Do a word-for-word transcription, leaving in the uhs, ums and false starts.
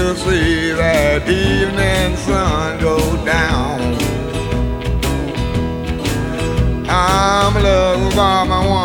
to see that evening sun go down. I'm loved by my